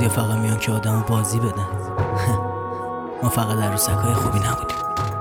بعضیا فقط میان که آدمو بازی بدن. ما فقط عروسکای خوبی نبودیم.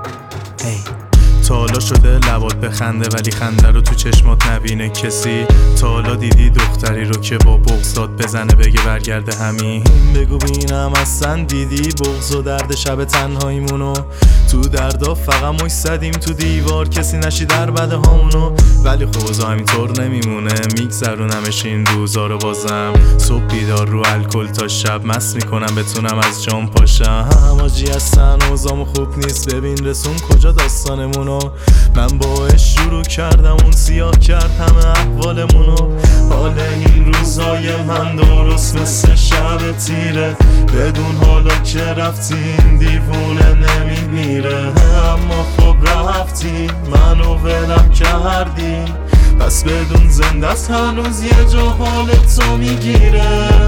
تا حالا شده لبات بخنده ولی خنده رو تو چشمات نبینه کسی؟ تا حالا دیدی دختری رو که با بغضات بزنه بگه برگرده همین؟ بگو بینم اصلا دیدی بغض و درد شب تنهاییمونو؟ تو دردا فقط مش زدیم تو دیوار کسی نشی در بده هامونو. ولی خوزا همینطور نمیمونه، میگذرونمش این روزا رو بازم. صبح بیدار رو الکل تا شب مست میکنم بتونم از جام پاشم. آجی هستن اوزامو خوب نیست، ببین رسون کجا داستانمونو. من باش شروع کردم اون سیاه کرد همه احوالمونو. حال این روزای من درست مثل شب تیره، بدون حالا که رفتیم دیوونه نمیمیره. اما خب رفتیم منو ولم کردی، پس بدون زنده است هنوز یه جا حال تو میگیره.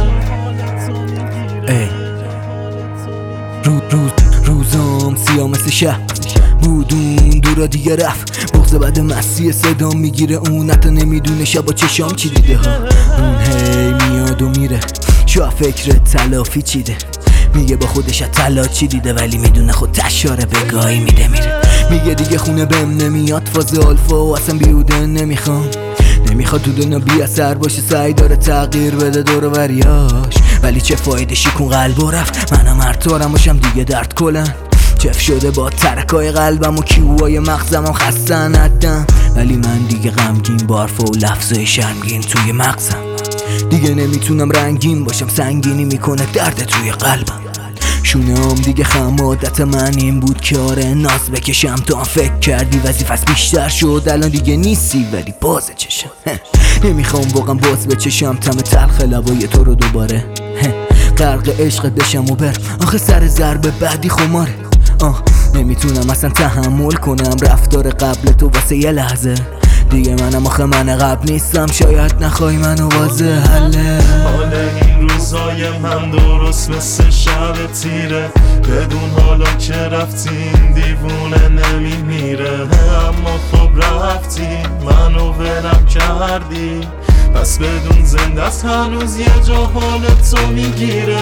روزام سیاه مثل شب بودون دورا دیگه رفت. بغض بعد مسیح صدا میگیره، اون حتی نمیدونه شبا چشام چی دیده ها. اون هی میاد و میره، شو فکر تلافی چیده. میگه با خودش طلا چی دیده ولی میدونه خود تشاره بگاهی میده میره. میگه دیگه خونه بهم نمیاد، فاز آلفا و اصلا بیوده نمیخواد تو دنیا بی اثر باشه، سعی داره تغییر بده دور و بریاش. ولی چه فایده شیکون قلب و رفت، منم هرطارم باشم دیگه درد کلن. چف شده با ترکای قلبم و کیوهای مغزم خستن حدم. ولی من دیگه غمگین بارفا و لفظای شرمگین توی مغزم. دیگه نمیتونم رنگین باشم، سنگینی میکنه درد توی قلبم. شونه‌ام دیگه خم، عادت من این بود که آره ناز بکشم. تو هم فکر کردی وظیفه‌ست بیشتر شد، الان دیگه نیستی ولی باز چشم. نمیخوام واقعا باز بچشم تم تلخ لبای تو رو دوباره. غرق عشقت بشم و بر آخه سر ضربه بعدی خماره. نمیتونم اصلا تحمل کنم رفتار قبل تو واسه یه لحظه دیگه. منم آخه من قبل نیستم، شاید نخوای منو واضح حله. حال این روزای من درست مثل شب تیره، بدون حالا که رفتیم دیوونه نمیمیره. اما خب رفتیم منو ولم کردی، پس بدون زنده است هنوز یه جا حال تو میگیره.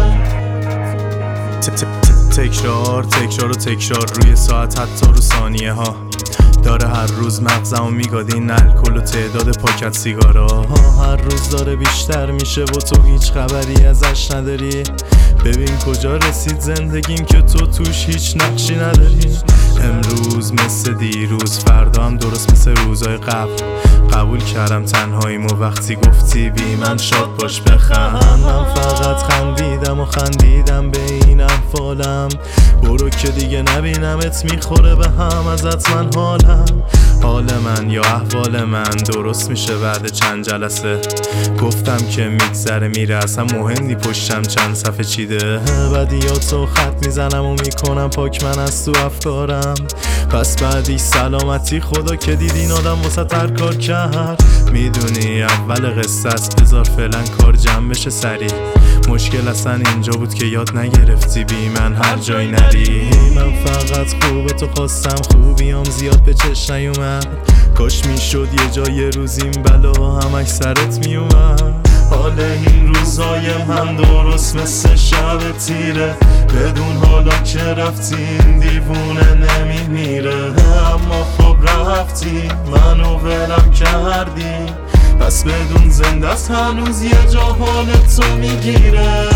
تکرار روی ساعت حتی رو ثانیه ها. داره هر روز مغزمو میگاد این الکل و تعداد پاکت سیگارا. هر روز داره بیشتر میشه و تو هیچ خبری ازش نداری. ببین کجا رسید زندگیم که تو توش هیچ نقشی نداری. امروز مثل دیروز، فردا هم درست مثل روزای قبل. قبول کردم تنهاییمو وقتی گفتی بی من شاد باش بخند. من فقط خندیدم به این احوالم. برو که دیگه نبینمت میخوره به هم ازت من حال من یا احوال من درست میشه بعد چند جلسه. گفتم که میگذره میره، اصلا مهم نی پشتم چند صفحه چیده. بدیاتو خط میزنم و میکنم پاک من از تو افکارم. پس بعدی سلامتی خدا که دیدین آدم واسه هر کار کرد. میدونی اول قصه است، بذار فعلا کار جمع بشه سریع. مشکل اصلا اینجا بود که یاد نگرفتی بی من هر جایی نری. من فقط خوبه تو خواستم، خوبیام زیاد به چشم نیومد. کاش میشد یه جای روز این بلا همش سرت میومد. حال این روزای من درست مثل شب تیره، بدون حالا که رفتیم دیوونه نمیمیره. اما خب رفتیم منو ولم کردی، پس بدون زنده است هنوز یه جا حال تو میگیره.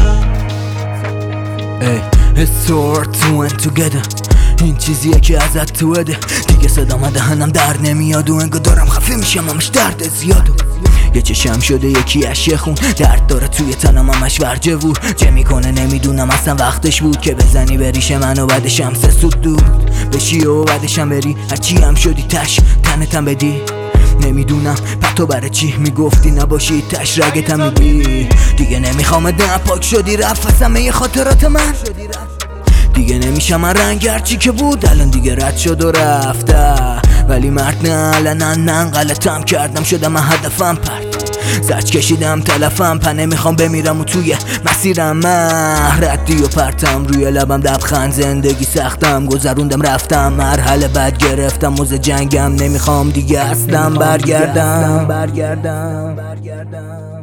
It's sort to and together. این چیزیه که ازت تو بده دیگه. صدام دهنم در نمیاد و انگار دارم خفه میشم، همش درد زیادو. یه چشم شده یکی اشیه خون، درد داره توی تنم همش ورجه وور. چه میکنه نمیدونم اصلا وقتش بود که بزنی به ریش من و بعدشم سه سود دور بشی و بعدشم بری. هرچی هم شدی تش تنتم بدی. نمیدونم پتو برای چی میگفتی نباشی تش رگتم میگی. دیگه نمیخوام دم پاک شدی رفت از همه خاطرات من. دیگه نمیشم من رنگ هرچی که بود الان دیگه رد شد و رفته. ولی مرد نه الان غلطم کردم شدم من هدفم پرد. زج کشیدم تلفم نمیخوام بمیرم و توی مسیرم من ردی و پرتم. روی لبم لبخند، زندگی سختم گذروندم رفتم. مرحله بد گرفتم موز جنگم، نمیخوام دیگه اصلا برگردم.